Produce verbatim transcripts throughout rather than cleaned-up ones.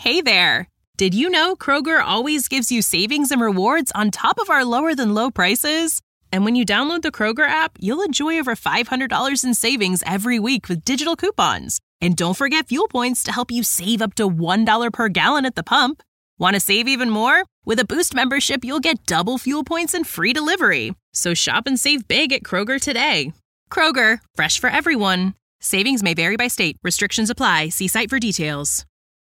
Hey there! Did you know Kroger always gives you savings and rewards on top of our lower-than-low prices? And when you download the Kroger app, you'll enjoy over five hundred dollars in savings every week with digital coupons. And don't forget fuel points to help you save up to one dollar per gallon at the pump. Want to save even more? With a Boost membership, you'll get double fuel points and free delivery. So shop and save big at Kroger today. Kroger, fresh for everyone. Savings may vary by state. Restrictions apply. See site for details.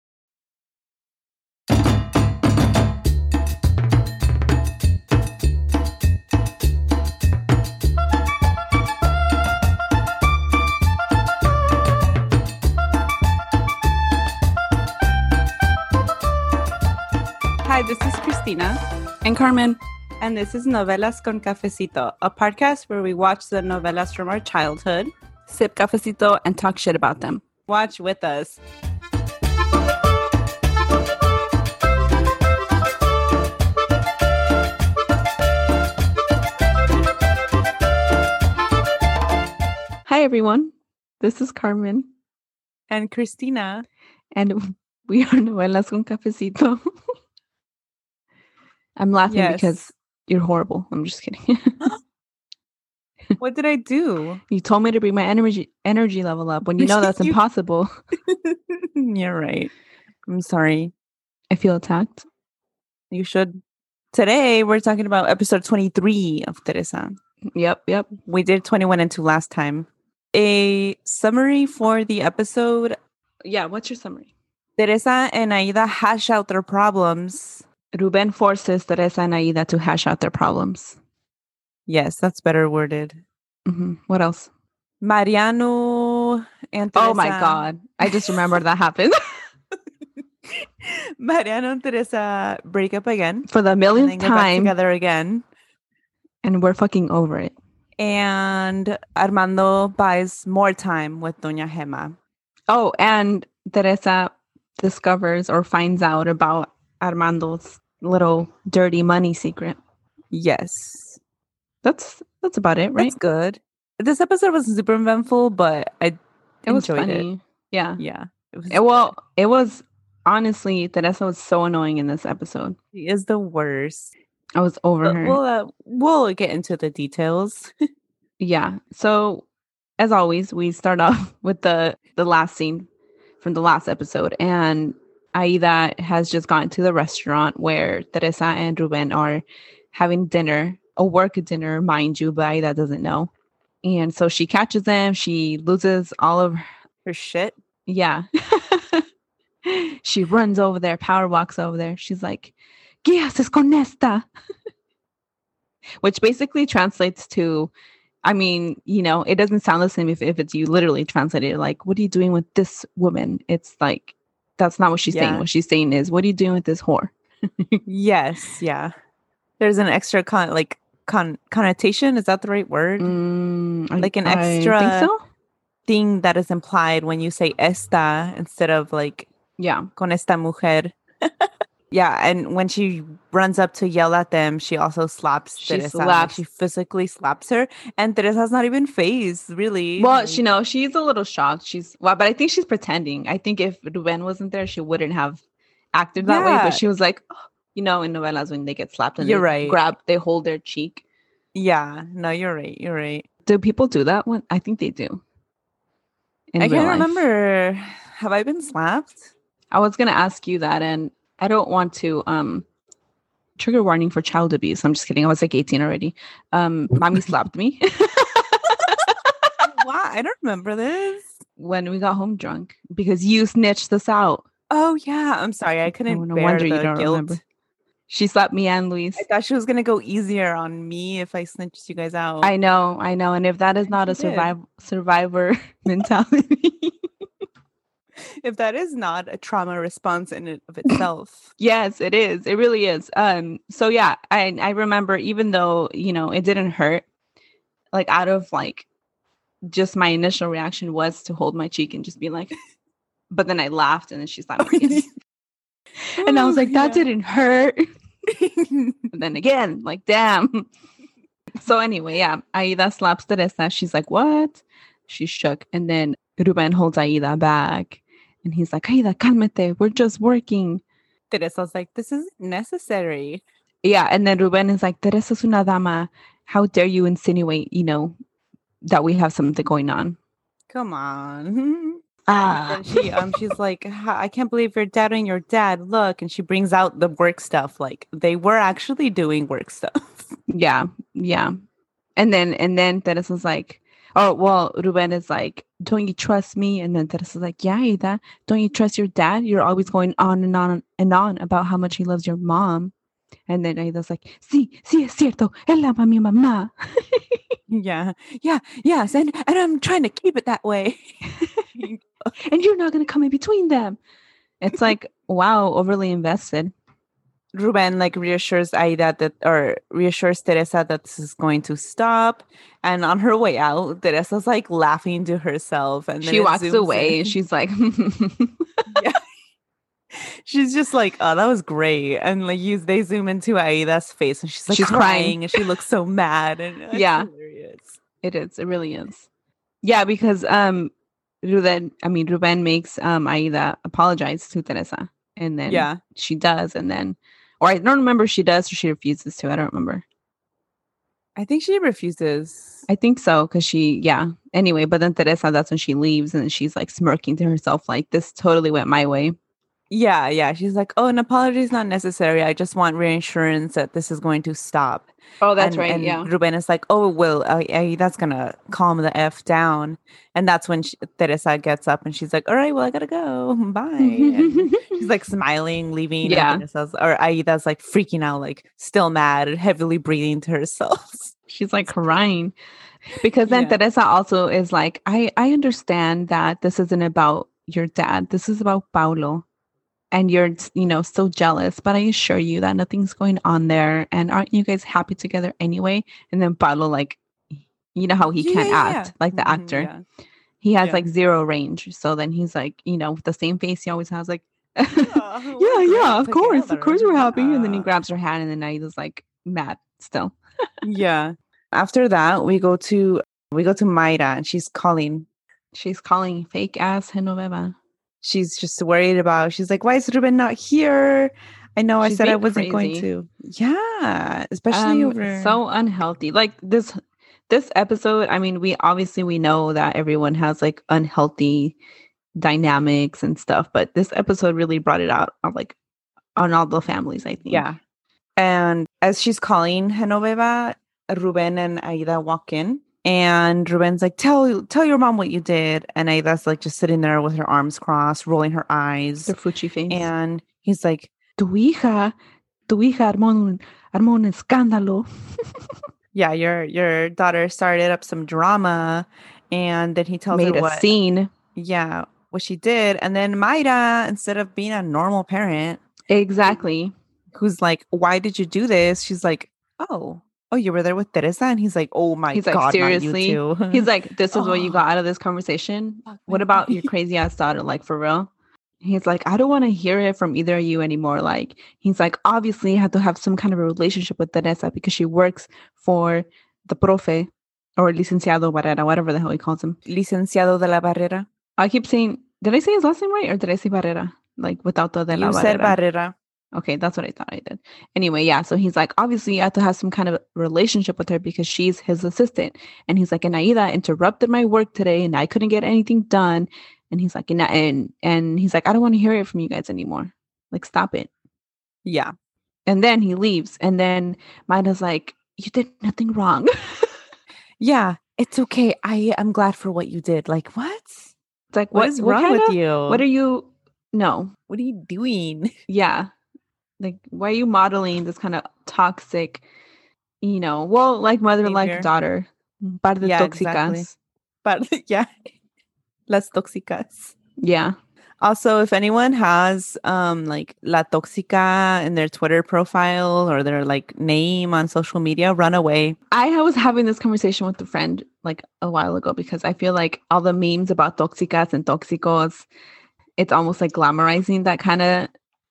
Hi, this is Christina. And Carmen. And this is Novelas con Cafecito, a podcast where we watch the novelas from our childhood, sip cafecito, and talk shit about them. Watch with us. Hi, everyone. This is Carmen. And Christina. And we are Novelas con Cafecito. I'm laughing yes. because you're horrible. I'm just kidding. What did I do? You told me to bring my energy energy level up when you know that's you... impossible. You're right. I'm sorry. I feel attacked. You should. Today, we're talking about episode twenty-three of Teresa. Yep, yep. We did twenty-one and two last time. A summary for the episode. Yeah, what's your summary? Teresa and Aida hash out their problems. Ruben forces Teresa and Aida to hash out their problems. Yes, that's better worded. Mm-hmm. What else? Mariano and Teresa. Oh my God. I just remembered that happened. Mariano and Teresa break up again. For the millionth time. Together again. And we're fucking over it. And Armando buys more time with Doña Gemma. Oh, and Teresa discovers or finds out about Armando's little dirty money secret. Yes. That's that's about it, right? That's good. This episode was super eventful, but I it was enjoyed funny. it. Yeah. Yeah. It was it, well, it was honestly, Teresa was so annoying in this episode. She is the worst. I was over but her. We'll, uh, we'll get into the details. Yeah. So, as always, we start off with the, the last scene from the last episode. And Aida has just gone to the restaurant where Teresa and Ruben are having dinner, a work dinner, mind you, but Aida doesn't know. And so she catches them. She loses all of her shit. Yeah. She runs over there, power walks over there. She's like, ¿Qué haces con esta? Which basically translates to, I mean, you know, it doesn't sound the same if, if it's you literally translated. Like, what are you doing with this woman? It's like, that's not what she's yeah. saying. What she's saying is, what are you doing with this whore? Yes, yeah. There's an extra con like con connotation. Is that the right word? Mm, like an I, extra I think so? thing that is implied when you say esta instead of like yeah, con esta mujer. Yeah, and when she runs up to yell at them, she also slaps she Teresa. Slaps. Like she physically slaps her, and Teresa's not even phased, really. Well, she know she's a little shocked. She's well, but I think she's pretending. I think if Ruben wasn't there, she wouldn't have acted that yeah. way. But she was like, oh, you know, in novelas when they get slapped and you're they right. grab, they hold their cheek. Yeah, no, you're right. You're right. Do people do that one? I think they do. I can't life. remember. Have I been slapped? I was gonna ask you that, and I don't want to um trigger warning for child abuse. I'm just kidding. I was like eighteen already. Um, mommy slapped me. Wow, I don't remember this. When we got home drunk because you snitched us out. Oh yeah, I'm sorry. I couldn't oh, no bear wonder the you don't guilt. Remember. She slapped me and Luis. I thought she was gonna go easier on me if I snitched you guys out. I know, I know. And if that is not a survive survivor mentality. If that is not a trauma response in it of itself. Yes, it is. It really is. Um, so yeah, I I remember even though, you know, it didn't hurt, like out of like just my initial reaction was to hold my cheek and just be like, but then I laughed and then she slapped me again. And I was like, that yeah. didn't hurt. And then again, like, damn. So anyway, yeah, Aida slaps Teresa. She's like, what? She's shook. And then Ruben holds Aida back. And he's like, Aida, cálmate. We're just working. Teresa's like, this isn't necessary. Yeah. And then Ruben is like, Teresa es una dama. How dare you insinuate, you know, that we have something going on? Come on. Ah. And she um she's like, I can't believe your dad and your dad. Look, and she brings out the work stuff. Like they were actually doing work stuff. Yeah, yeah. And then and then Teresa's like, oh well, Ruben is like, don't you trust me? And then Teresa's like, yeah, Aida, don't you trust your dad? You're always going on and on and on about how much he loves your mom. And then Aida's like, sí, sí es cierto, él ama a mi mamá. Yeah, yeah, yes, and and I'm trying to keep it that way. And you're not going to come in between them. It's like, wow, overly invested. Ruben like reassures Aida that, or reassures Teresa that this is going to stop. And on her way out, Teresa's like laughing to herself. And then she walks zooms away. in. She's like, yeah. She's just like, oh, that was great. And like you, they zoom into Aida's face and she's like she's crying, crying and she looks so mad. And it's yeah, hilarious. It is. It really is. Yeah, because um, Ruben, I mean, Ruben makes um Aida apologize to Teresa, and then yeah, she does, and then, or I don't remember if she does or she refuses to. I don't remember. I think she refuses. I think so, because she, yeah. Anyway, but then Teresa, that's when she leaves, and she's like smirking to herself, like this totally went my way. Yeah, yeah. She's like, oh, an apology is not necessary. I just want reassurance that this is going to stop. Oh, that's and, right. And yeah. Ruben is like, oh, well, uh, uh, that's going to calm the F down. And that's when she, Teresa gets up and she's like, all right, well, I got to go. Bye. And she's like smiling, leaving. Yeah. And Teresa's, or Aida's like freaking out, like still mad, heavily breathing to herself. She's like crying. Because then yeah. Teresa also is like, I, I understand that this isn't about your dad. This is about Paulo. And you're, you know, so jealous, but I assure you that nothing's going on there. And aren't you guys happy together anyway? And then Paulo, like, you know how he yeah, can't yeah, act, yeah. like the Mm-hmm, actor. yeah. He has yeah. like zero range. So then he's like, you know, with the same face he always has, like, yeah, yeah, yeah, of course, of course we're happy. Yeah. And then he grabs her hand, and then Aida's like mad still. Yeah. After that, we go to we go to Mayra, and she's calling. She's calling fake ass Genoveva. She's just worried about, she's like, why is Ruben not here? I know she's I said I wasn't crazy. going to. Yeah, especially um, over. So unhealthy. Like this this episode, I mean, we obviously we know that everyone has like unhealthy dynamics and stuff, but this episode really brought it out of like on all the families, I think. Yeah. And as she's calling Genoveva, Ruben and Aida walk in. And Ruben's like, tell tell your mom what you did. And Aida's like just sitting there with her arms crossed, rolling her eyes. Her fuchi face. And he's like, Tu hija, tu hija armó un, armó un escándalo. Yeah, your your daughter started up some drama. And then he tells Made her a what, scene. Yeah, what she did. And then Mayra, instead of being a normal parent. Exactly. Who's like, why did you do this? She's like, oh. Oh, you were there with Teresa? And he's like, oh my he's God, like, seriously? Not you too. He's like, this is oh. what you got out of this conversation? What about your crazy ass daughter? Like, for real? He's like, I don't want to hear it from either of you anymore. Like, he's like, obviously, you have to have some kind of a relationship with Teresa because she works for the profe or Licenciado Barrera, whatever the hell he calls him. Licenciado de la Barrera. I keep saying, did I say his last name right or did I say Barrera? Like, without the de la you Barrera. said Barrera. Okay, that's what I thought I did. Anyway, yeah, so he's like, obviously, you have to have some kind of relationship with her because she's his assistant. And he's like, and Aida interrupted my work today and I couldn't get anything done. And he's like, and and, and he's like, I don't want to hear it from you guys anymore. Like, stop it. Yeah. And then he leaves. And then Mayra's like, you did nothing wrong. Yeah, it's okay. I am glad for what you did. Like, what? It's like, what, what is what wrong kinda, with you? What are you? No. What are you doing? Yeah. Like, why are you modeling this kind of toxic, you know, well, like mother, like daughter, par de yeah, tóxicas. Exactly. But yeah, las tóxicas. Yeah. Also, if anyone has um like La Tóxica in their Twitter profile or their like name on social media, run away. I was having this conversation with a friend like a while ago because I feel like all the memes about tóxicas and tóxicos, it's almost like glamorizing that kind of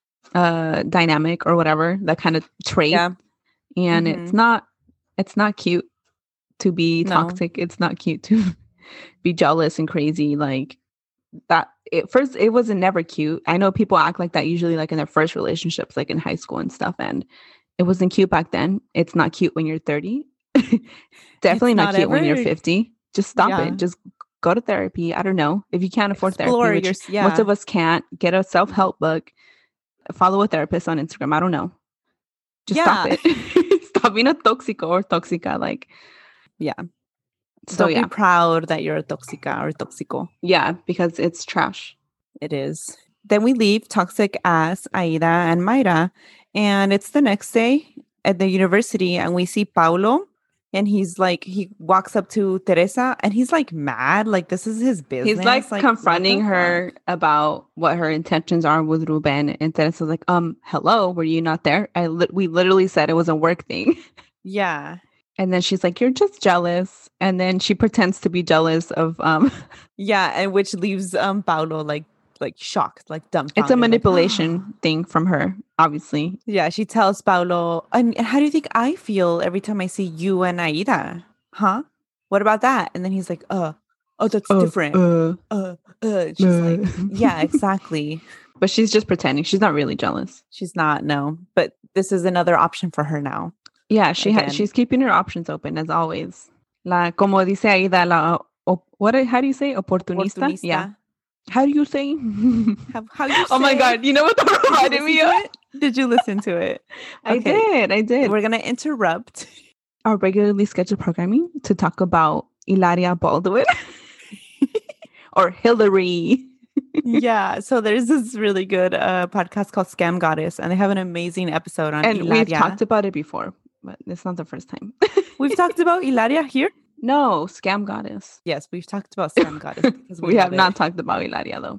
uh dynamic or whatever, that kind of trait. Yeah. And mm-hmm. it's not it's not cute to be no. toxic. It's not cute to be jealous and crazy. Like that it, first, it wasn't never cute. I know people act like that usually, like in their first relationships, like in high school and stuff. And it wasn't cute back then. It's not cute when you're thirty. Definitely not, not cute ever... when you're fifty. Just stop yeah. it. Just go to therapy. I don't know. If you can't afford Explore therapy, which your, yeah. most of us can't, get a self-help book. Follow a therapist on Instagram. I don't know. Just yeah. stop it. Stop being a toxico or toxica. Like, yeah. So don't yeah. be proud that you're a toxica or toxico. Yeah, because it's trash. It is. Then we leave toxic ass Aida and Mayra. And it's the next day at the university. And we see Paulo. And he's like, he walks up to Teresa and he's like mad. Like, this is his business. He's like, like confronting her about what her intentions are with Ruben. And Teresa's like, um, hello, were you not there? I li- we literally said it was a work thing. Yeah. And then she's like, you're just jealous. And then she pretends to be jealous of, um, yeah. And which leaves um Paulo like, like shocked, like dumbfounded. It's a manipulation like, thing from her, obviously. Yeah, she tells Paulo, and how do you think I feel every time I see you and Aida? Huh? What about that? And then he's like, uh, oh, that's uh, different. Uh, uh, uh. She's uh. like, yeah, exactly. But she's just pretending. She's not really jealous. She's not, no. But this is another option for her now. Yeah, she ha- she's keeping her options open, as always. La, como dice Aida, la, op- what, how do you say? Oportunista? Oportunista. Yeah. How do you say? how, how you say? Oh my God. You know what that reminded me of? Did you listen to it? Okay. I did. I did. We're going to interrupt our regularly scheduled programming to talk about Hilaria Baldwin or Hillary. Yeah. So there's this really good uh, podcast called Scam Goddess, and they have an amazing episode on and Hilaria. We've talked about it before, but it's not the first time. We've talked about Hilaria here? No, Scam Goddess. Yes, we've talked about Scam Goddess. we we have it. not talked about Hilaria, though.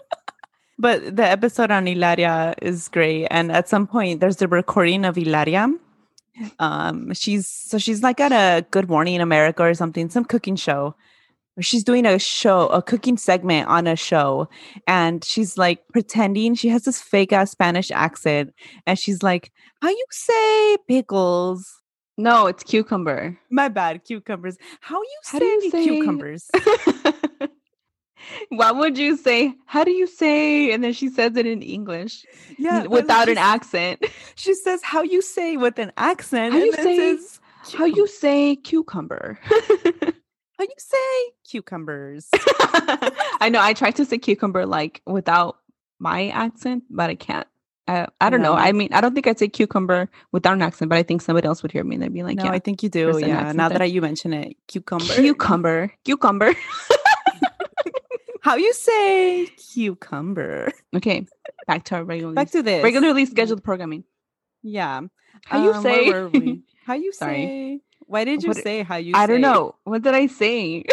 But the episode on Hilaria is great. And at some point, there's the recording of Hilaria. Um, she's so she's like at a Good Morning America or something, some cooking show. She's doing a show, a cooking segment on a show. And she's like pretending she has this fake ass Spanish accent. And she's like, how you say pickles? No, it's cucumber. My bad, cucumbers. How you how say, do you say cucumbers? Why would you say, how do you say? And then she says it in English. Yeah. Without an accent. She says, how you say with an accent. How and you then say, says, how you say cucumber? How you say cucumbers? I know. I tried to say cucumber like without my accent, but I can't. I, I don't no. know. I mean, I don't think I'd say cucumber without an accent, but I think somebody else would hear me and they'd be like, no, yeah. I think you do. Yeah. Now there. that you mention it, cucumber. Cucumber. Cucumber. How you say cucumber? Okay. Back to our regularly, back to this. regularly scheduled programming. Yeah. How you um, say? Where were we? How you Sorry. say? Why did you what, say how you I say? don't know. What did I say?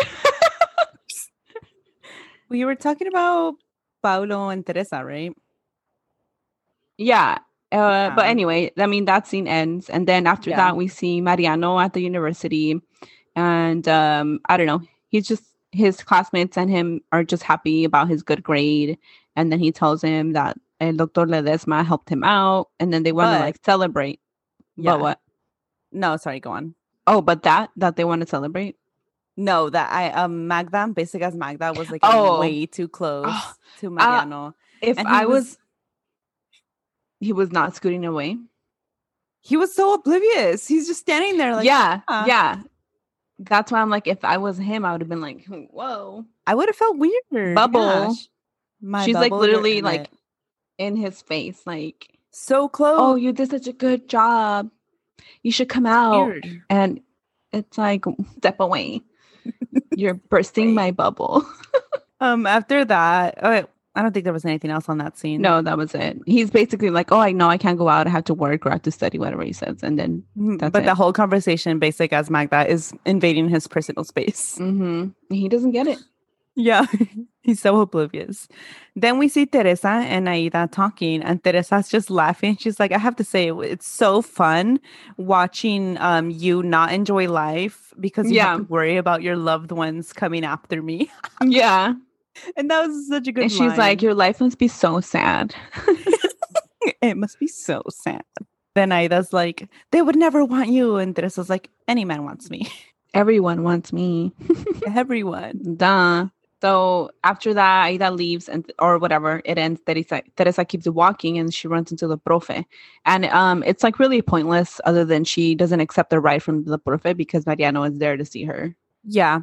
We were talking about Paulo and Teresa, right? Yeah. Uh, yeah. But anyway, I mean, that scene ends. And then after yeah. that, we see Mariano at the university. And um, I don't know. He's just, his classmates and him are just happy about his good grade. And then he tells him that El Doctor Ledesma helped him out. And then they want to like celebrate. Yeah. But what? No, sorry, go on. Oh, but that, that they want to celebrate? No, that I, um, Magda, basic as Magda was like oh. way too close oh. to Mariano. Uh, if I was, was, he was not scooting away. He was so oblivious. He's just standing there like, yeah, ah. yeah. That's why I'm like, if I was him, I would have been like, whoa. I would have felt weird. Bubble. My She's bubble like literally in like it. in his face, like so close. Oh, you did such a good job. You should come out. Weird. And it's like, step away. You're bursting my bubble. um. After that, oh, I don't think there was anything else on that scene. No, that was it. He's basically like, oh, I know I can't go out. I have to work or I have to study, whatever he says. And then that's But it. the whole conversation, basic as Magda, is invading his personal space. Mm-hmm. He doesn't get it. Yeah. He's so oblivious. Then we see Teresa and Aida talking, and Teresa's just laughing. She's like, I have to say, it's so fun watching um you not enjoy life because you yeah. have to worry about your loved ones coming after me. Yeah. And that was such a good And she's line. like, your life must be so sad. It must be so sad. Then Aida's like, they would never want you. And Teresa's like, any man wants me. Everyone wants me. Everyone. Duh. So after that, Aida leaves and or whatever, it ends. Teresa, Teresa keeps walking and she runs into the profe. And um, it's like really pointless other than she doesn't accept the ride from the profe because Mariano is there to see her. Yeah.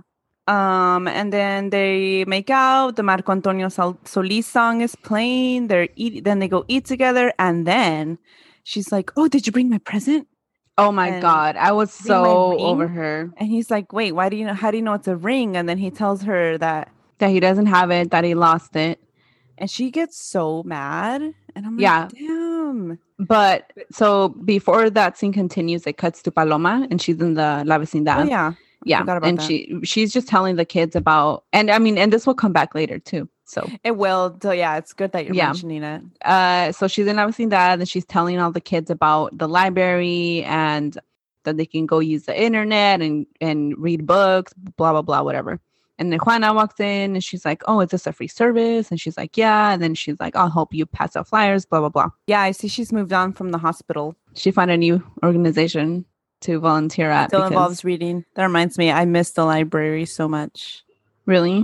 Um, and then they make out. The Marco Antonio Sol- Solis song is playing. They're eat. Then they go eat together. And then she's like, "Oh, did you bring my present?" Oh my And God. I was bring my so ring? over her. And he's like, "Wait, why do you know? How do you know it's a ring?" And then he tells her that, That he doesn't have it, that he lost it. and she gets so mad. And I'm like, Yeah. damn. But so before that scene continues, it cuts to Paloma and she's in the La Vecindad. Oh yeah, I yeah. forgot about And that. she she's just telling the kids about, and I mean, and this will come back later too. So It will. So yeah, it's good that you're Yeah. mentioning it. uh so she's in La Vecindad and she's telling all the kids about the library and that they can go use the internet and and read books, blah blah blah, whatever. And then Juana walks in and she's like, "Oh, is this a free service?" And she's like, "Yeah." And then she's like, "I'll help you pass out flyers, blah blah blah." Yeah, I see she's moved on from the hospital. She found a new organization to volunteer at. Still because- involves reading. That reminds me, I miss the library so much. Really?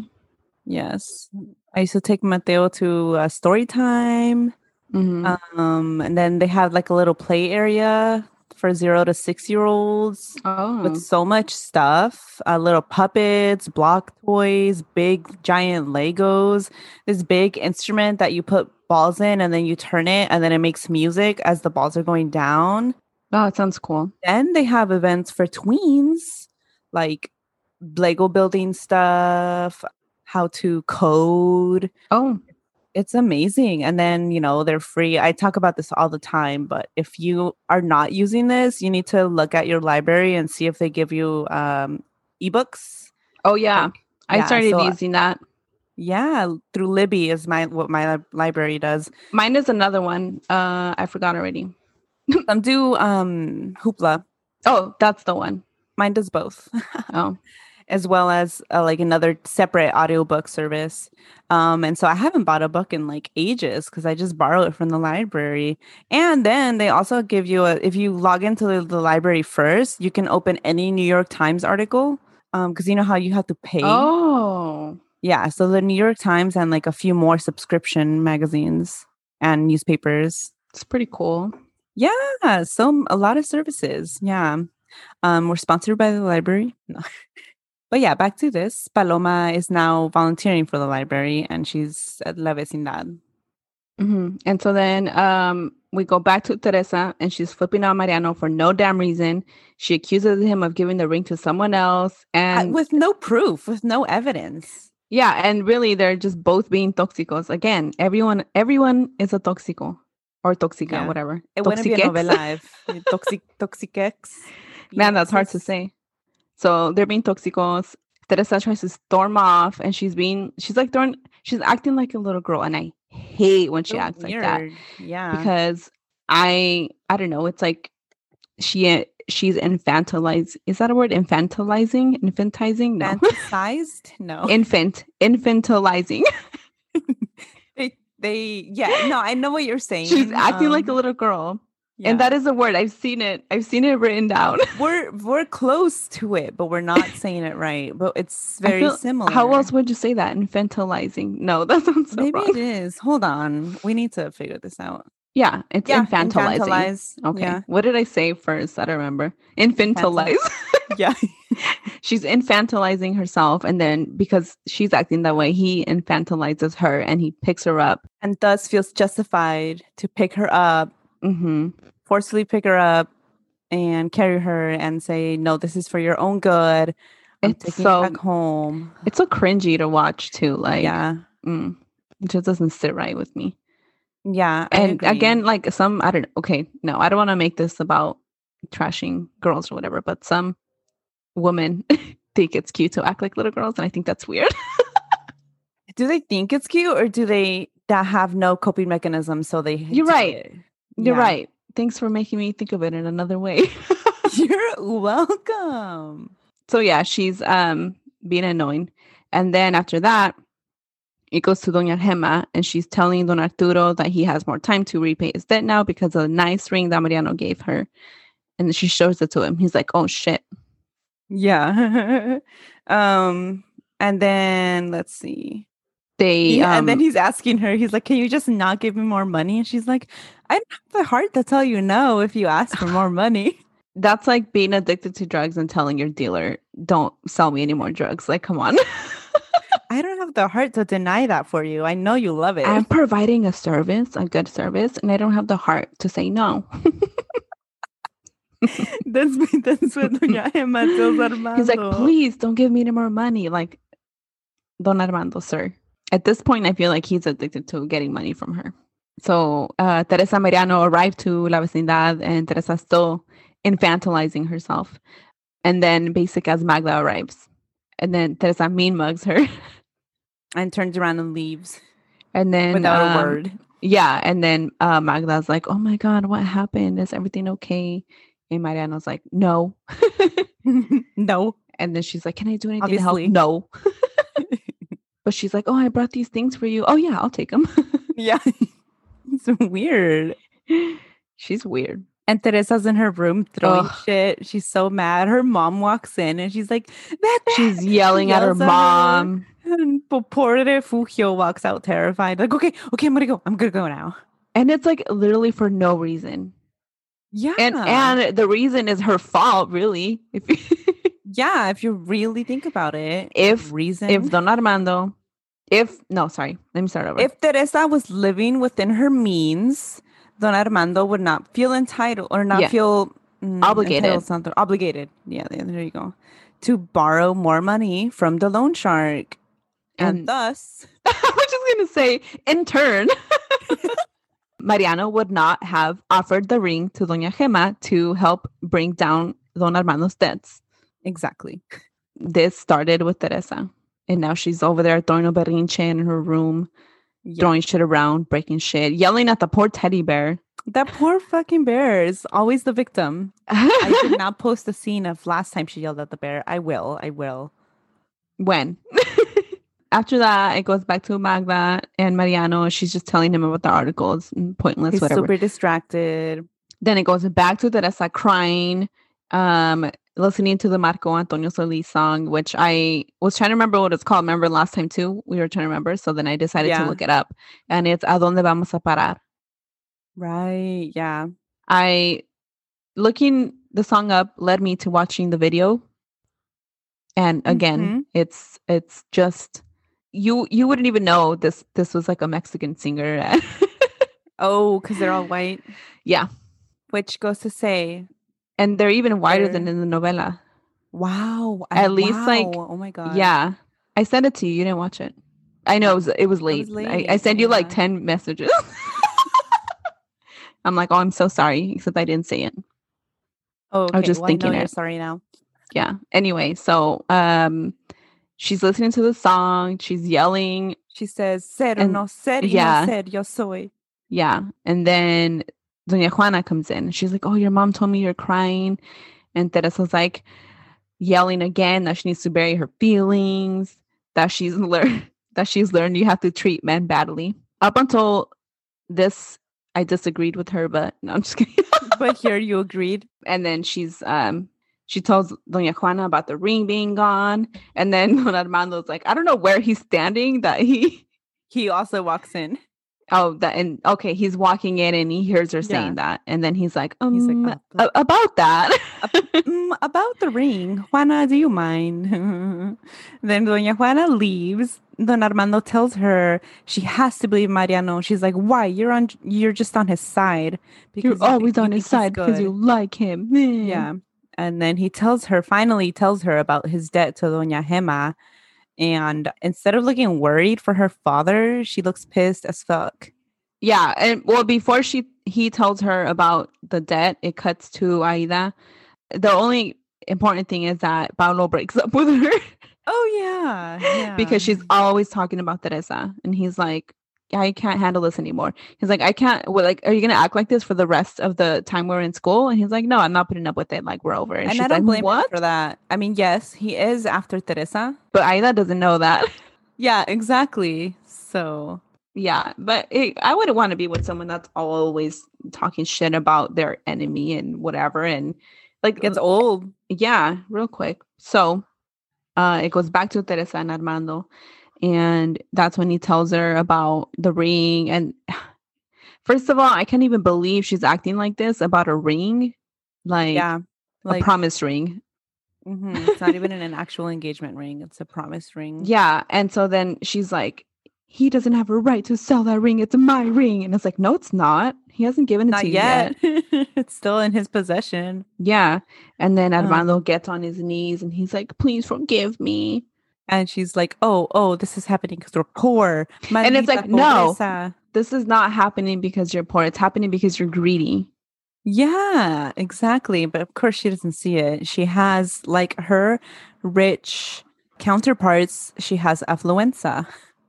Yes, I used to take Mateo to uh, story time. Mhm. Um, and then they have like a little play area for zero to six year olds oh. with so much stuff, uh, little puppets, block toys, big giant Legos, this big instrument that you put balls in and then you turn it and then it makes music as the balls are going down. Oh, it sounds cool. Then they have events for tweens, like Lego building stuff, how to code. Oh, It's amazing. And then, you know, they're free. I talk about this all the time, but if you are not using this, you need to look at your library and see if they give you um, ebooks. oh yeah. Like, I yeah, started so, uh, using that. Yeah, through Libby is my what my li- library does. Mine is another one. Uh, I forgot already. Some do um, Hoopla. Oh, that's the one. Mine does both. Oh, As well as uh, like another separate audiobook service. Um, and so I haven't bought a book in like ages because I just borrow it from the library. And then they also give you a, if you log into the, the library first, you can open any New York Times article. Um, because you know how you have to pay. oh, Yeah. So the New York Times and like a few more subscription magazines and newspapers. it's pretty cool. Yeah. So a lot of services. Yeah. Um, we're sponsored by the library. No. But yeah, back to this. Paloma is now volunteering for the library and she's at La Vecindad. hmm And so then um, we go back to Teresa and she's flipping out Mariano for no damn reason. She accuses him of giving the ring to someone else. And Uh, with no proof, with no evidence. yeah, and really they're just both being toxicos. Again, everyone everyone is a toxico or toxica, Yeah. whatever. It wouldn't be a Toxiquex. novela if toxic, toxicex. Man, that's hard to say. So they're being toxicos. Teresa tries to storm off and she's being, she's like throwing, she's acting like a little girl. And I hate when she So acts like that weird. Yeah. because I, I don't know, it's like she, she's infantilized. Is that a word? Infantilizing? Infantizing? No. Fantasized? No. Infant. Infantilizing. they, they, yeah, no, I know what you're saying. She's acting like a Um, little girl. yeah. And that is a word. I've seen it. I've seen it written down. we're we're close to it, but we're not saying it right. But it's I very feel- similar. How else would you say that? Infantilizing. No, that sounds so Maybe wrong. it is. Hold on. We need to figure this out. Yeah, it's Yeah, infantilizing. infantilize. Okay. Yeah. What did I say first? I don't remember. Infantilize. Yeah. She's infantilizing herself. And then because she's acting that way, he infantilizes her and he picks her up. And thus feels justified to pick her up, hmm forcefully pick her up and carry her and say, no, this is for your own good. I'm It's taking so- you back home. It's so cringy to watch too. Like, Yeah. mm, it just doesn't sit right with me. Yeah. I And agree. again, like some, I don't okay, no, I don't want to make this about trashing girls or whatever, but some women think it's cute to act like little girls. And I think that's weird. do they think it's cute or do they that have no coping mechanism? So they. You're do right. it? You're Yeah. right. Thanks for making me think of it in another way. You're welcome. So yeah, she's um being annoying. And then after that, it goes to Doña Gemma and she's telling Don Arturo that he has more time to repay his debt now because of the nice ring that Mariano gave her. And then she shows it to him. He's like, oh shit. Yeah. um And then let's see. They He, um, and then he's asking her, he's like, can you just not give me more money? And she's like, I don't have the heart to tell you no if you ask for more money. that's like being addicted to drugs and telling your dealer, don't sell me any more drugs. Like, come on. I don't have the heart to deny that for you. I know you love it. I'm providing a service, a good service, and I don't have the heart to say no. that's, that's what Doña Gemma tells Armando. He's like, please don't give me any more money. Like, Don Armando, sir. At this point, I feel like he's addicted to getting money from her. So uh, Teresa Mariano arrived to La Vecindad, and Teresa's still infantilizing herself. And then Basic as Magda arrives. And then Teresa mean mugs her. And turns around and leaves. And then without um, a word. Yeah. And then uh, Magda's like, oh my God, what happened? Is everything okay? And Mariano's like, no. No. And then she's like, can I do anything Obviously. to help? No. But she's like, oh, I brought these things for you. Oh, yeah, I'll take them. Yeah. It's weird. She's weird. And Teresa's in her room throwing Ugh. shit. She's so mad. Her mom walks in and she's like, that, that. She's yelling at her Yells at her. mom. And poor Refugio walks out terrified. Like, okay, okay, I'm going to go. I'm going to go now. And it's like literally for no reason. Yeah. And and the reason is her fault, really. If yeah, if you really think about it. If reason. If Don Armando, if no, sorry, let me start over. If Teresa was living within her means, Don Armando would not feel entitled or not Yeah. feel mm, Obligated. entitled, something- obligated. Yeah, there, there you go. To borrow more money from the loan shark. And, And- thus, I was just gonna say, in turn, Mariano would not have offered the ring to Doña Gemma to help bring down Don Armando's debts. exactly. This started with Teresa. And now she's over there throwing a berrinche in her room, Yeah. throwing shit around, breaking shit, yelling at the poor teddy bear. That poor fucking bear is always the victim. I did not post the scene of last time she yelled at the bear. I will. I will. When? After that, it goes back to Magda and Mariano. She's just telling him about the articles and pointless, He's whatever. super distracted. Then it goes back to Teresa crying, um, listening to the Marco Antonio Solis song, which I was trying to remember what it's called. Remember last time too? We were trying to remember. So then I decided Yeah. to look it up. And it's A Donde Vamos a Parar. Right. Yeah. I, looking the song up led me to watching the video. And again, Mhm. it's it's just, you you wouldn't even know this this was like a Mexican singer. Oh, because they're all white. Yeah. Which goes to say, And they're even whiter They're- than in the novela. wow. At least, like, wow, oh my God. Yeah. I sent it to you. You didn't watch it. I know it was it was late. was I, I late, sent you like yeah. ten messages. I'm like, oh, I'm so sorry, except I didn't say it. Oh, okay. just well, thinking I know you're it. sorry now. Yeah. Anyway, so um she's listening to the song, she's yelling. She says, ser And- no ser y yeah. no ser, yo soy. Yeah. And then Doña Juana comes in. She's like, oh, your mom told me you're crying. And Teresa's like yelling again that she needs to bury her feelings, that she's learned that she's learned you have to treat men badly. Up until this, I disagreed with her, but no, I'm just kidding. But here you agreed. And then she's um she tells Doña Juana about the ring being gone. And then Don Armando's like, I don't know where he's standing, that he He also walks in. oh that and okay, he's walking in and he hears her saying Yeah. that. And then he's like, um He's like, a- about that. Mm, about the ring, Juana, do you mind? Then Doña Juana leaves. Don Armando tells her she has to believe Mariano. She's like, "Why? You're on. You're just on his side You're you thi- always you on think his he's side because good." you like him. Yeah." And then he tells her, finally tells her about his debt to Doña Gemma. And instead of looking worried for her father, she looks pissed as fuck. Yeah, and well, before she he tells her about the debt, it cuts to Aida. The only important thing is that Paulo breaks up with her Oh yeah, yeah. because she's always talking about Teresa, and he's like, I can't handle this anymore. He's like, I can't. Well, like, are you gonna act like this for the rest of the time we're in school? And he's like, no, I'm not putting up with it. Like, we're over it. And she's I don't like, blame him what? for that. I mean, yes, he is after Teresa. But Aida doesn't know that. Yeah, exactly. So Yeah, but it, I wouldn't want to be with someone that's always talking shit about their enemy and whatever, and like it gets old. yeah, real quick. So uh, it goes back to Teresa and Armando. And that's when he tells her about the ring. And first of all, I can't even believe she's acting like this about a ring. Like, Yeah. Like, a promise ring. Mm-hmm. It's not even an actual engagement ring. It's a promise ring. Yeah. And so then she's like, he doesn't have a right to sell that ring. It's my ring. And it's like, no, it's not. He hasn't given it Not to you yet. yet. It's still in his possession. Yeah. And then Armando Um, gets on his knees and he's like, please forgive me. And she's like, oh, oh, this is happening because we're poor. And it's Maldita like, no. pobreza. This is not happening because you're poor. It's happening because you're greedy. Yeah, exactly. But of course, she doesn't see it. She has, like, her rich counterparts, she has affluenza.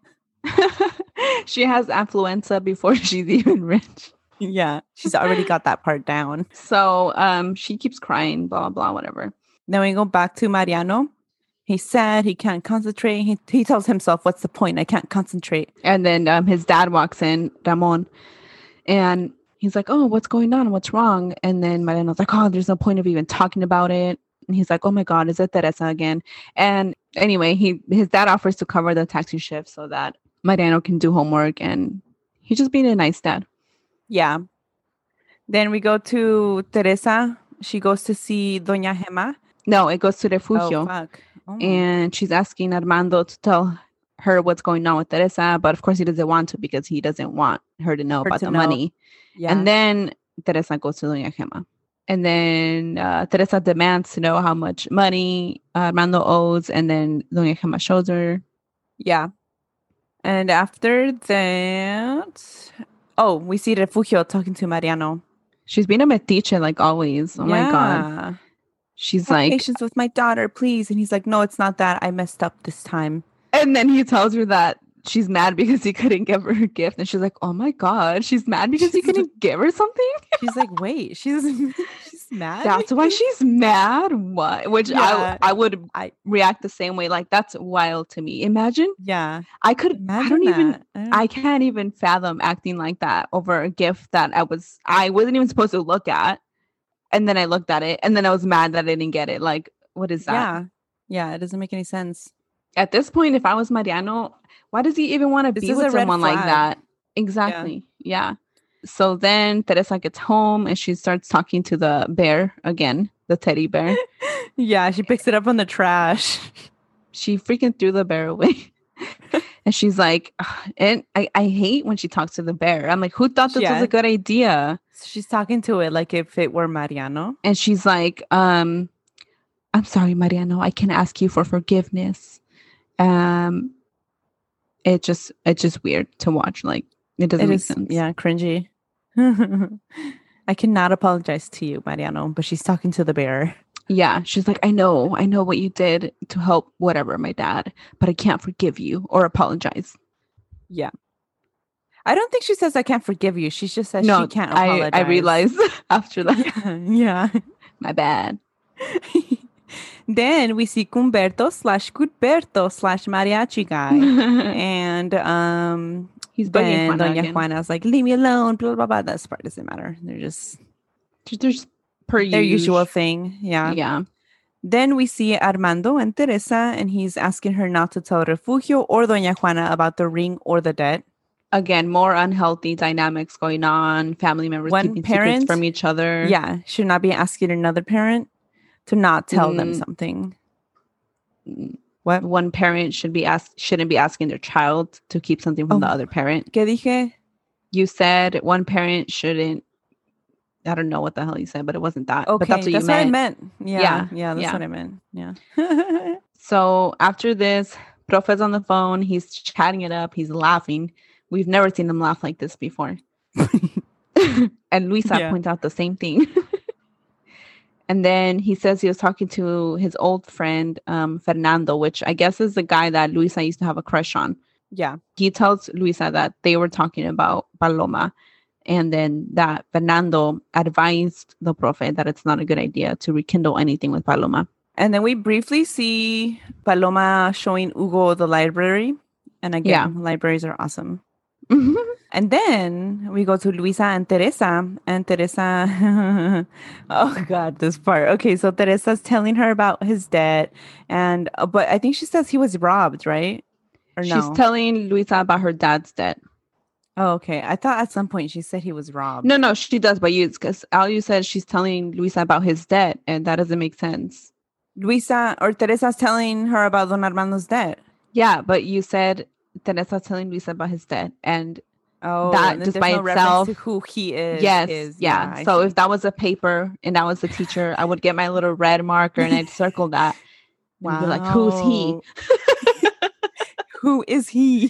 She has affluenza before she's even rich. Yeah, she's already got that part down. So um, she keeps crying, blah, blah, whatever. Then we go back to Mariano. He's sad. He can't concentrate. He, he tells himself, what's the point? I can't concentrate. And then um, his dad walks in, Ramon, and he's like, oh, what's going on? What's wrong? And then Mariano's like, oh, there's no point of even talking about it. And he's like, oh my God, is it Teresa again? And anyway, he his dad offers to cover the taxi shift so that Mariano can do homework. And he's just being a nice dad. Yeah. Then we go to Teresa. She goes to see Doña Gemma. No, it goes to Refugio. Oh, fuck. Oh. And she's asking Armando to tell her what's going on with Teresa. But of course, he doesn't want to because he doesn't want her to know Her about to the know. money. Yeah. And then Teresa goes to Doña Gemma. And then uh, Teresa demands to know how much money uh, Armando owes. And then Doña Gemma shows her. Yeah. And after that, oh, we see Refugio talking to Mariano. She's being a metiche like always. Oh my God. Yeah. She's Have like, patience with my daughter, please. And he's like, no, it's not that. I messed up this time. and then he tells her that she's mad because he couldn't give her a gift. And she's like, oh my God, she's mad because he couldn't give her something? She's like, wait, she's she's mad? That's why she's mad? What? Which Yeah. I I would I- react the same way. Like, that's wild to me. Imagine. Yeah. I could, Imagine I don't even, that. I don't- I can't even fathom acting like that over a gift that I was, I wasn't even supposed to look at. And then I looked at it and then I was mad that I didn't get it. Like, what is that? Yeah. Yeah. It doesn't make any sense. At this point, if I was Mariano, why does he even want to This be is with a red someone like flag. that? Exactly. Yeah. So then Teresa gets home and she starts talking to the bear again, the teddy bear. Yeah. She picks it up on the trash. She freaking threw the bear away. And she's like, "Ugh," and I, I hate when she talks to the bear. I'm like, who thought this Yeah. was a good idea? She's talking to it like if it were Mariano. And she's like, um, I'm sorry, Mariano, I can ask you for forgiveness. Um, it just, it's just weird to watch. Like, it doesn't It make is, sense. yeah, cringy. I cannot apologize to you, Mariano, but she's talking to the bear. Yeah, she's like, I know, I know what you did to help whatever my dad, but I can't forgive you or apologize. Yeah. I don't think she says I can't forgive you. She just says no, she can't I, apologize. I realized after that, Yeah. my bad. Then we see Cumberto slash Cudberto slash mariachi guy. And um He's then bugging Juana Doña again. Juana's like, leave me alone, blah, blah, blah. That part doesn't matter. They're just There's per their usual. usual thing. Yeah. Yeah. Then we see Armando and Teresa, and he's asking her not to tell Refugio or Doña Juana about the ring or the debt. Again, more unhealthy dynamics going on. Family members One keeping parent- secrets from each other. Yeah, should not be asking another parent to not tell them Mm. something. Mm, What? One parent should be asked shouldn't be asking their child to keep something from Oh. the other parent. ¿Qué dije? You said one parent shouldn't. I don't know what the hell you said, but it wasn't that. Okay, but that's what that's you what I meant. meant. Yeah, Yeah, yeah, that's yeah. what I meant. Yeah. So after this, Profe's on the phone. He's chatting it up. He's laughing. We've never seen them laugh like this before. And Luisa Yeah. points out the same thing. And then he says he was talking to his old friend, um, Fernando, which I guess is the guy that Luisa used to have a crush on. Yeah. He tells Luisa that they were talking about Paloma. And then that Fernando advised the Profe that it's not a good idea to rekindle anything with Paloma. And then we briefly see Paloma showing Hugo the library. And again, libraries are awesome. And then we go to Luisa and Teresa. And Teresa, oh God, this part. Okay, so Teresa's telling her about his debt. And, uh, but I think she says he was robbed, right? Or She's no? telling Luisa about her dad's debt. Oh, okay. I thought at some point she said he was robbed. No, no, she does, but you, because all you said she's telling Luisa about his debt, and that doesn't make sense. Luisa or Teresa's telling her about Don Armando's debt. Yeah, but you said Teresa's telling Luisa about his debt, and Oh, that and just there's by no reference itself, to who he is. yes, is. yeah. I So see. if that was a paper and that was the teacher, I would get my little red marker and I'd circle that. And Wow. be like, who's he? Who is he?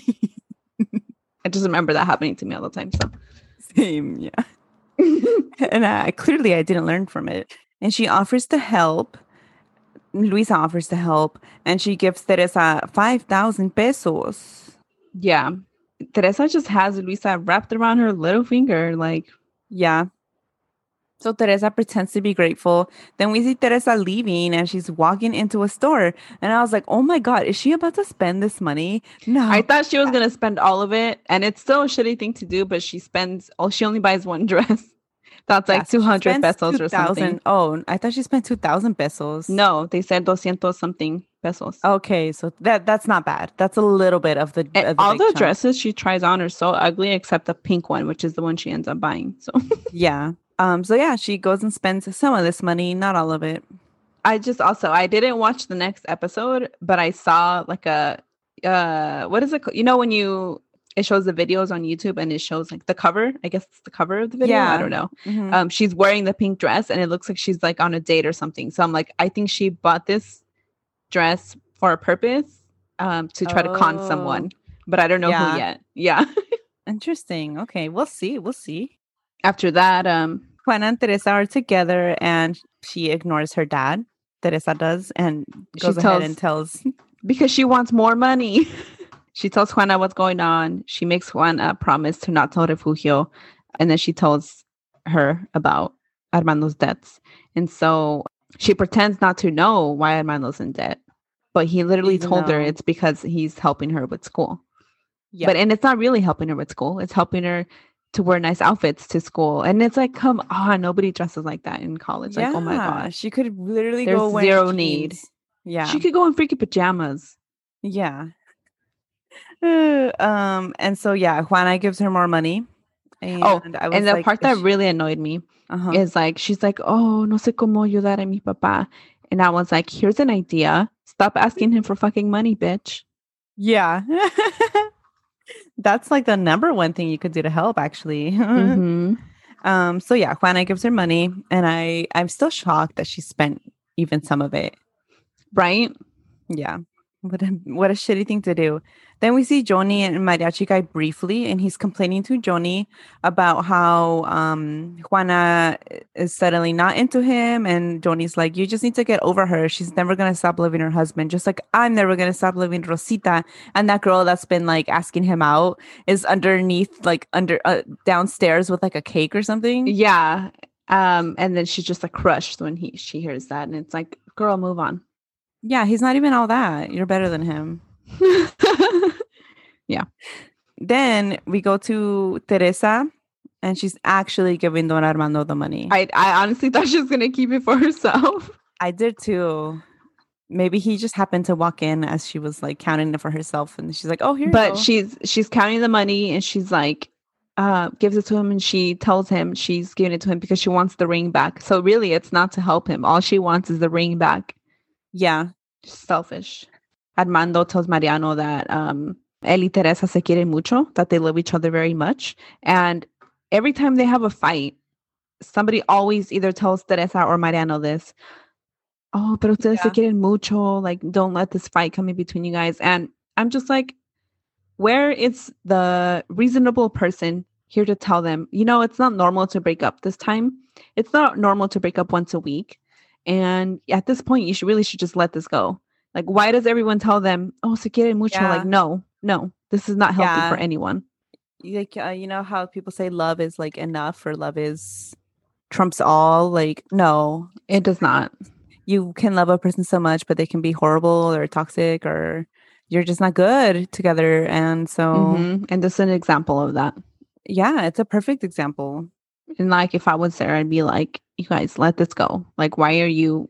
I just remember that happening to me all the time. So Same, yeah. And I clearly I didn't learn from it. And she offers to help. Luisa offers to help, and she gives Teresa five thousand pesos. yeah, Teresa just has Luisa wrapped around her little finger, like, Yeah. So Teresa pretends to be grateful. Then we see Teresa leaving, and she's walking into a store. And I was like, oh my God, is she about to spend this money? No. I thought she was gonna spend all of it, and it's still a shitty thing to do, but she spends oh she only buys one dress. That's like Yeah, so two she hundred spends pesos or something. two thousand. Oh, I thought she spent two thousand pesos. No, they said doscientos something pesos. Okay, so that that's not bad. That's a little bit of the, And of the all big the chunk. dresses she tries on are so ugly, except the pink one, which is the one she ends up buying. So Yeah. Um. So yeah, she goes and spends some of this money, not all of it. I just also I didn't watch the next episode, but I saw like a uh what is it called? You know when you it shows the videos on YouTube and it shows like the cover. I guess it's the cover of the video. Yeah. I don't know. Mhm. Um, she's wearing the pink dress and it looks like she's like on a date or something. So I'm like, I think she bought this dress for a purpose, um, to try to con Oh. someone, but I don't know Yeah. who yet. Yeah. Interesting. Okay, we'll see. We'll see. After that, um, Juana and Teresa are together, and she ignores her dad. Teresa does, and She goes ahead tells- and tells. because she wants more money. She tells Juana what's going on. She makes Juana promise to not tell Refugio. And then she tells her about Armando's debts. And so she pretends not to know why Armando's in debt. But he literally Even told her though- it's because he's helping her with school. Yeah. But and it's not really helping her with school. It's helping her to wear nice outfits to school. And it's like, come on, nobody dresses like that in college. Like, oh my gosh. she could literally There's go wearing zero need. jeans. Yeah. She could go in freaking pajamas. Yeah. Uh, um. And so yeah, Juana gives her more money. And Oh, I was And the like, part that she- really annoyed me uh-huh. is like, she's like, oh, no sé cómo ayudar a mi papá. And I was like, here's an idea. Stop asking him for fucking money, bitch. Yeah. That's like the number one thing you could do to help, actually. Mhm. Um, so yeah, Juana gives her money, and I I'm still shocked that she spent even some of it. Right? Yeah. What a what a shitty thing to do. Then we see Johnny and Mariachi Guy briefly, and he's complaining to Johnny about how um Juana is suddenly not into him, and Johnny's like, you just need to get over her. She's never gonna stop loving her husband, just like I'm never gonna stop loving Rosita. And that girl that's been like asking him out is underneath, like under uh, downstairs with like a cake or something. Yeah. Um, and then she's just like crushed when he she hears that. And it's like, girl, move on. Yeah, he's not even all that. You're better than him. Then we go to Teresa, and she's actually giving Don Armando the money. I, I, I honestly thought she was gonna keep it for herself. I did too. Maybe he just happened to walk in as she was like counting it for herself, and she's like, "Oh, here." But you go. she's she's counting the money and she's like, uh, gives it to him and she tells him she's giving it to him because she wants the ring back. So really it's not to help him. All she wants is the ring back. yeah, Just selfish. Armando tells Mariano that um él y Teresa se quieren mucho, that they love each other very much. And every time they have a fight, somebody always either tells Teresa or Mariano this. Oh, pero ustedes se Yeah. quieren mucho. Like, don't let this fight come in between you guys. And I'm just like, where is the reasonable person here to tell them, you know, it's not normal to break up this time. It's not normal to break up once a week. And at this point, you should really should just let this go. Like, why does everyone tell them, oh, se quieren mucho? Yeah. Like, no, no, this is not healthy Yeah. for anyone. like uh, you know how people say love is like enough or love is trumps all. Like, no, It does not. you can love a person so much, but they can be horrible or toxic or you're just not good together. And so, mm-hmm. And this is an example of that. Yeah, it's a perfect example. And like, if I was there, I'd be like, you guys, let this go. Like, why are you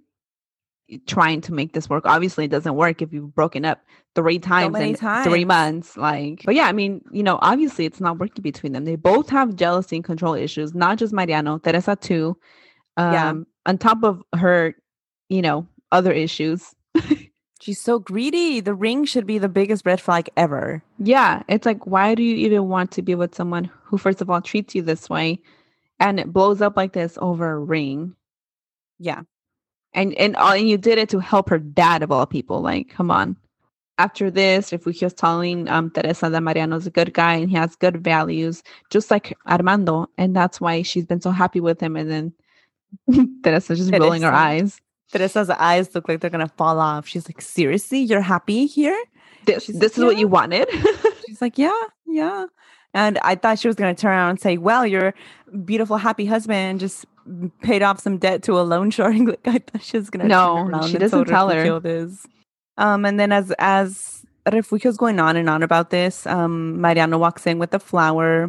trying to make this work? Obviously, it doesn't work if you've broken up three times so in times. three months. Like, but yeah, I mean, you know, obviously it's not working between them. They both have jealousy and control issues, not just Mariano, Teresa too. Um, Yeah. On top of her, you know, other issues. She's so greedy. The ring should be the biggest red flag ever. Yeah. It's like, why do you even want to be with someone who, first of all, treats you this way and it blows up like this over a ring? Yeah. And and, all, and you did it to help her dad, of all people. Like, come on. After this, Refugio's telling um, Teresa that Mariano's a good guy and he has good values, just like Armando. And that's why she's been so happy with him. And then Teresa's just Teresa. rolling her eyes. Teresa's eyes look like they're going to fall off. She's like, seriously? You're happy here? This, She's this like, is what yeah. you wanted? She's like, yeah, yeah. And I thought she was going to turn around and say, well, your beautiful, happy husband just paid off some debt to a loan shark. Like, I thought she was going to No, turn around she and doesn't tell her. Refugio this. Um, and then as as Refugio's going on and on about this, um, Mariano walks in with a flower.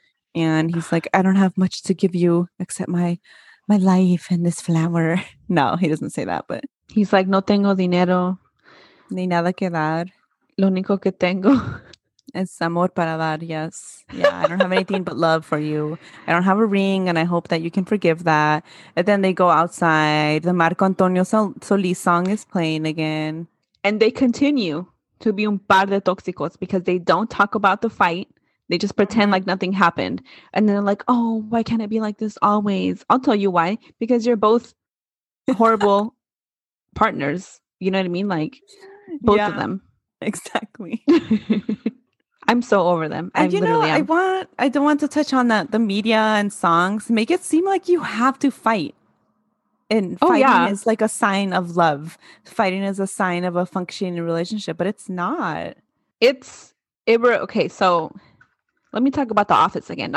And he's like, I don't have much to give you except my my life and this flower. No, he doesn't say that, but He's like, no tengo dinero. ni nada que dar. Lo único que tengo. Es amor para dar, yes. Yeah, I don't have anything but love for you. I don't have a ring, and I hope that you can forgive that. And then they go outside. The Marco Antonio Sol- Solis song is playing again. And they continue to be un par de tóxicos because they don't talk about the fight. They just pretend like nothing happened. And then they're like, oh, why can't it be like this always? I'll tell you why. Because you're both horrible partners. You know what I mean? Like, both Yeah, of them. Exactly. I'm so over them. I And you know, literally I am. want I don't want to touch on that the media and songs make it seem like you have to fight. And Oh, fighting yeah. is like a sign of love. Fighting is a sign of a functioning relationship, but it's not. It's, it were, okay, so let me talk about The Office again.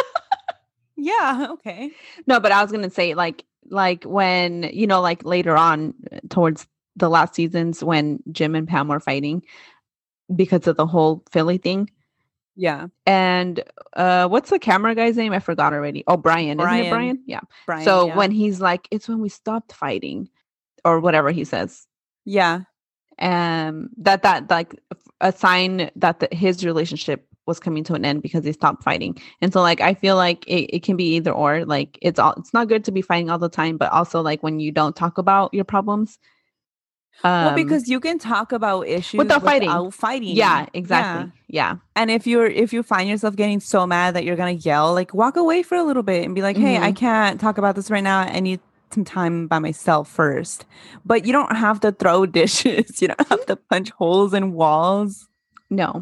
Yeah, okay. No, but I was gonna say like like when, you know, like later on towards the last seasons when Jim and Pam were fighting because of the whole Philly thing. Yeah. And uh what's the camera guy's name? I forgot already. Oh, Brian. Isn't it Brian. Brian? Yeah. Brian. So yeah. when he's like, it's when we stopped fighting or whatever he says. Yeah. Um that that like a sign that the, his relationship was coming to an end because they stopped fighting. And so like I feel like it, it can be either or. Like it's all it's not good to be fighting all the time, but also like when you don't talk about your problems. Um, well, because you can talk about issues without fighting. without fighting. Yeah, exactly. Yeah. yeah. And if you're if you find yourself getting so mad that you're gonna yell, like walk away for a little bit and be like, hey, Mhm. I can't talk about this right now. I need some time by myself first. But you don't have to throw dishes. You don't have to punch holes in walls. No.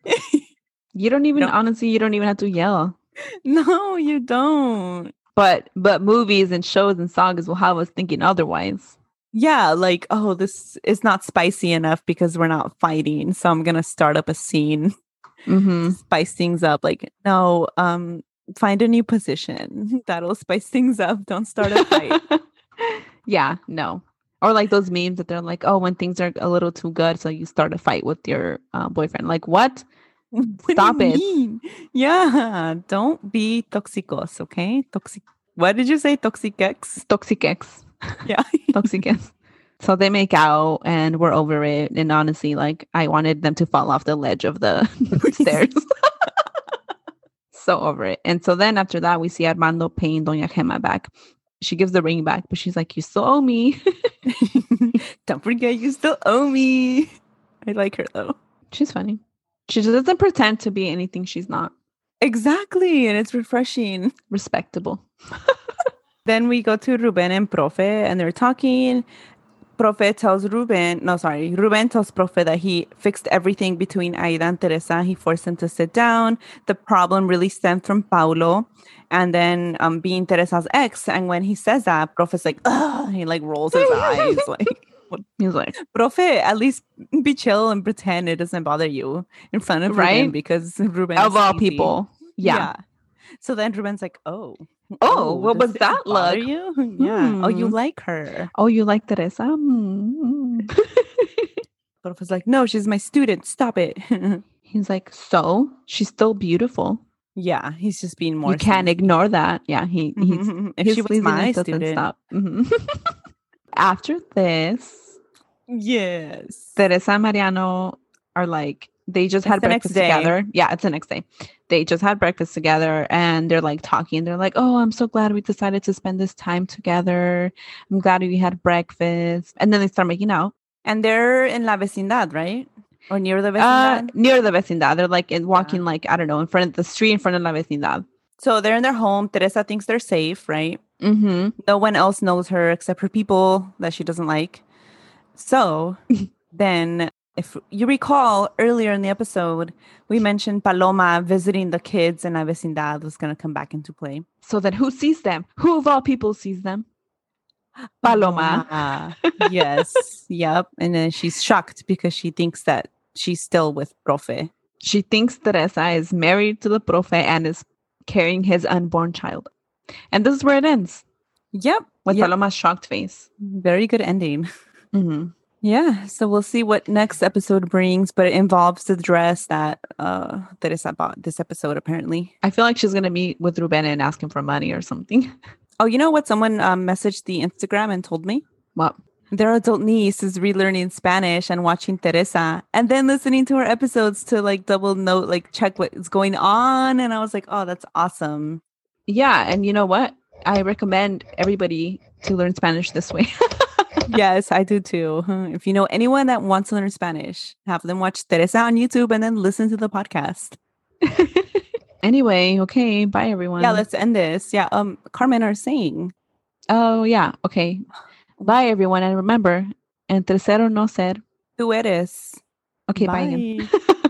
You don't even No. honestly, you don't even have to yell. No, you don't. But but movies and shows and sagas will have us thinking otherwise. Yeah, like, oh, this is not spicy enough because we're not fighting. So I'm gonna start up a scene, Mm-hmm. spice things up. Like, no, um, find a new position. That'll spice things up. Don't start a fight. Yeah, no. Or like those memes that they're like, oh, when things are a little too good, so you start a fight with your uh, boyfriend. Like, what? What do Stop you it. mean? Yeah, don't be toxicos, okay? Toxic. What did you say? Toxic ex? Toxic ex. Yeah. Toxic ex. So they make out and we're over it. And honestly, like I wanted them to fall off the ledge of the stairs. So over it. And so then after that, we see Armando paying Doña Gemma back. She gives the ring back, but she's like, you still owe me. Don't forget, you still owe me. I like her though. She's funny. She just doesn't pretend to be anything she's not. Exactly. And it's refreshing. Respectable. Then we go to Ruben and Profe, and they're talking. Profe tells Ruben, no, sorry, Ruben tells Profe that he fixed everything between Aida and Teresa. He forced them to sit down. The problem really stemmed from Paulo, and then um, being Teresa's ex. And when he says that, Profe's like, ugh, he like rolls his eyes. Like, He's like, Profe, at least be chill and pretend it doesn't bother you in front of Right? Ruben because Ruben of is all easy. people. Yeah. So then Ruben's like, oh. Oh, what does was it that bother look? you? Yeah. Oh, you Hmm. like her. Oh, you like Teresa? Mm. Profe's like, no, she's my student. Stop it. He's like, so she's still beautiful. Yeah, he's just being more. You can't sneaky. ignore that. Yeah, he he's if his she was my sleaziness doesn't student. stop. Mhm. After this, Yes. Teresa and Mariano are like, they just It's had the next breakfast day. together. Yeah, it's the next day. They just had breakfast together and they're like talking. They're like, oh, I'm so glad we decided to spend this time together. I'm glad we had breakfast. And then they start making out. And they're in La Vecindad, right? Or near the Uh, Vecindad? near the vecindad. They're like in, walking Yeah. like, I don't know, in front of the street in front of La Vecindad. So they're in their home. Teresa thinks they're safe, right? Mm-hmm. No one else knows her except for people that she doesn't like. So then, if you recall earlier in the episode, we mentioned Paloma visiting the kids in La Vecindad was going to come back into play. So then who sees them? Who of all people sees them? Paloma. Ah, yes. Yep. And then she's shocked because she thinks that she's still with Profe. She thinks Teresa is married to the profe and is carrying his unborn child. And this is where it ends, Yep. with Yep. Paloma's shocked face. Very good ending. Mm-hmm. Yeah, so we'll see what next episode brings, but it involves the dress that uh Teresa bought this episode, apparently. I feel like she's going to meet with Ruben and ask him for money or something. Oh, you know what? Someone um, messaged the Instagram and told me What? their adult niece is relearning Spanish and watching Teresa and then listening to her episodes to like double note, like check what is going on. And I was like, oh, that's awesome. Yeah, and you know what? I recommend everybody to learn Spanish this way. Yes, I do too. If you know anyone that wants to learn Spanish, have them watch Teresa on YouTube and then listen to the podcast. Anyway, okay, bye everyone. Yeah, let's end this. Yeah, um, Carmen are saying. Oh, yeah, okay. Bye everyone. And remember, en tercero no ser. Tú eres. Okay, bye again. Bye.